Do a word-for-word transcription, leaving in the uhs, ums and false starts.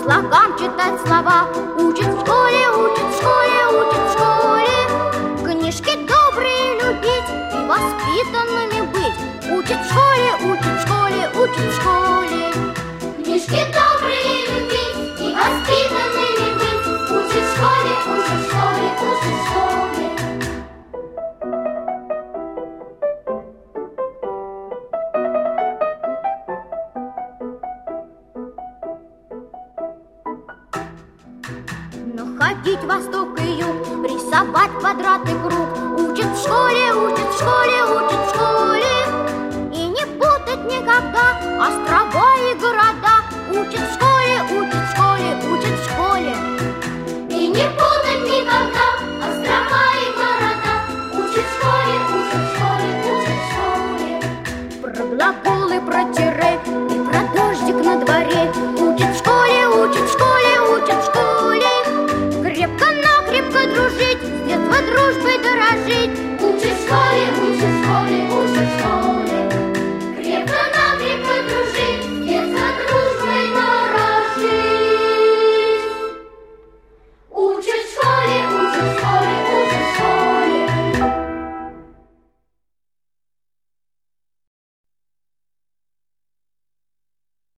слогам читать слова. Учат в школе, учат в школе, учат в школе. Книжки добрые любить и воспитанными быть. Учат в школе, учат в школе, учат в школе. Книжки добрые любить и воспитанными быть. Учат в школе, учат в школе, учат в школе. Находить восток и юг, рисовать квадрат и круг. Учат в школе, учат в школе, учат в школе. И не путать никогда острова и города. Учат в школе, учат в школе, учат в школе. И не путать никогда острова и города. Учат в школе, учат в школе, учат в школе. Про глаголы, про те